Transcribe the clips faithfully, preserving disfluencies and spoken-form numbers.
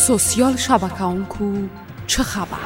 سوسیال شبکه اون کو چه خبر؟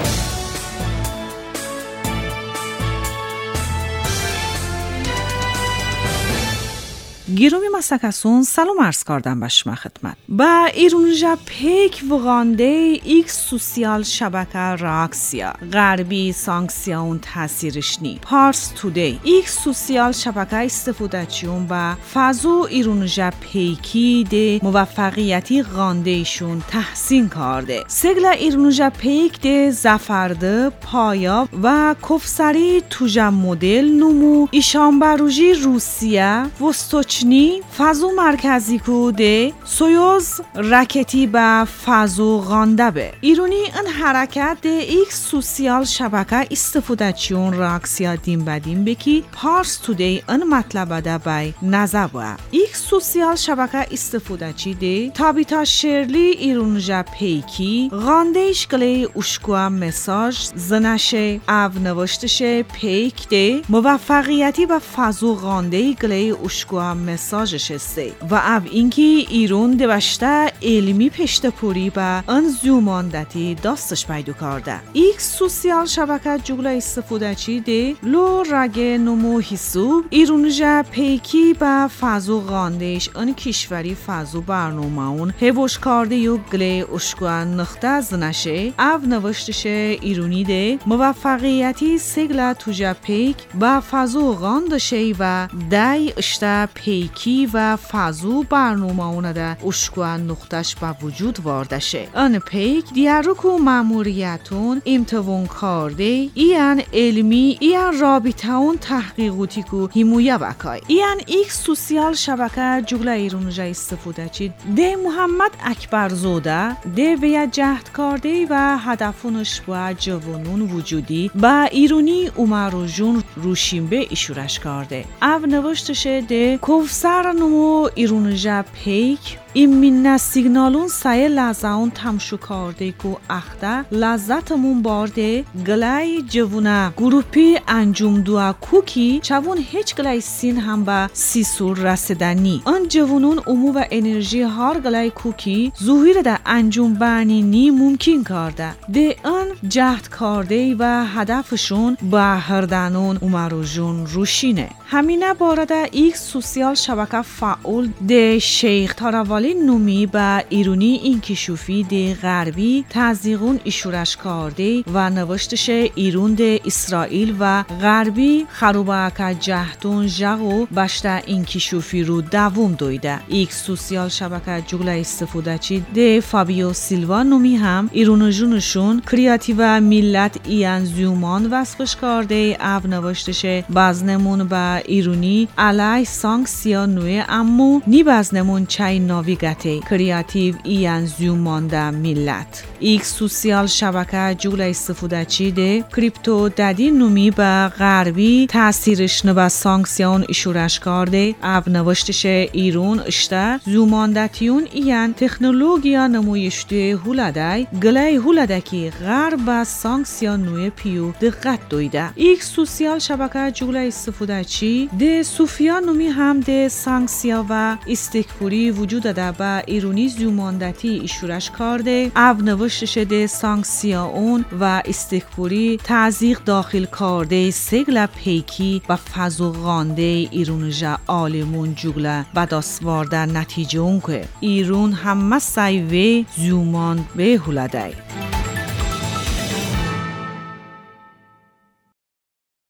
گیرومی مسکسون سلام عرض کردم به شما خدمت. با ایرونجا پیک وغانده ایکس سوسیال شبکه راکسیا غربی سانکسیون تاثیرش نی پارس تودی ایکس سوسیال شبکه استفاده چیون با فازو ایرونجا پیکی ده موفقیتی غاندهشون تحسین کرده. سگلا ایرونجا پیک ده زفرده پایا و کفسری توجا مدل نمو ایشان بروژی روسیه وستوچ نی فازو مرکزی کو ده سویوز راکتی با فازو غانده به ایرونی این حرکت ده ایکس سوسیال شبکه استفاده چیون راکسیا دیم بدیم بکی پارس توده این مطلب ده بای نزبه ایکس سوسیال شبکه استفاده چی ده تابیتا شرلی ایرونجا پیکی غاندهش گله اشکوه مساج زنشه او نوشتشه پیک ده موفقیتی با فازو غانده گله اشکوه مساجش است و او اینکه ایران دوشته علمی پشتپوری با ان زوماندتی داستش پیدا کرده. ایکس سوسیال شبکه جگله استفاده چی ده لو رگه نمو حسوب ایرونجا پیکی با فازو غاندهش ان کشوری فازو برنامه اون هوش کرده یو گله اشکوه نخته زنشه او نوشتشه ایرونی ده موفقیتی سگلا توجا پیک با فازو غاندشه و دای اشته پیکی و فازو برنامه اونه ده اشکوه نختش با وجود واردشه. آن پیک دیارکو ماموریتون امتوان کرده ایان علمی ایان رابطه اون تحقیقاتی کو همویه بکای. ایان ایکس سوسیال شبکه جگله ایرونجا استفاده چید ده محمد اکبر زوده ده ویا جهد کرده و هدفونش با جوانون وجودی با ایرونی عمر جون روشیمبه ایشورش کرده. او نوشتشه ده کوفسر نمو ایرونجا پیک این سیگنالون سایه لحظهون تمشو کرده که اخته لذتمون بارده گلای جوونه گروپی انجام دوا کوکی چون هیچ گلای سین هم به سی سور رسیدنی آن جوانون امو و انرژی هر گلای کوکی ظهور ده انجام بانی نی ممکن کرده ده آن جهد کرده و هدفشون با هردانون عمر جون روشینه. همینه بارده ایکس سوسیال شبکه فعال ده شیخ تاراوالی نومی با ایرونی این کشوفی ده غربی تزیقون ایشورش کرده و نوشتش ایرون ده اسرائیل و غربی خروباک جهتون جغو بشته این کشوفی رو دوم دویده. ایکس سوسیال شبکه جگله استفاده چی ده فابیو سیلوا نومی هم ایرون جونشون کریاتیو میلت ایان زیومان وصفش کرده. او نوشتش بازنمون با ایرونی علای سانکسیا نوی امو نی بازنمون چای ناویگاتی کریاتیو ایان زیومانده میلت. ایکس سوسیال شبکه جگله استفاده چی ده کریپتو دادی نومی با غربی تاثیرش نو سانکسیون ایشورش کرده. او نوشتش ایرون اشته زیوماندتیون ایان تکنولوژیا نمویشتی هولدای گلای هولدکی غرب سانکسیون نوی پیو دقت دویده. ایکس سوسیال شبکه جگله استفاده چی ده سوفیا نومی هم ده سانکسیا و استکپوری وجود ده با ایرونی زیوماندتی ایشورش کرده. او نوشتش ده سانکسیا اون و استکپوری تزیق داخل کرده سگل پیکی و فازو غانده ایرونجا آلمون جگله و داسوارده نتیجه اون که ایرون همه سایوه زیومان به هولده.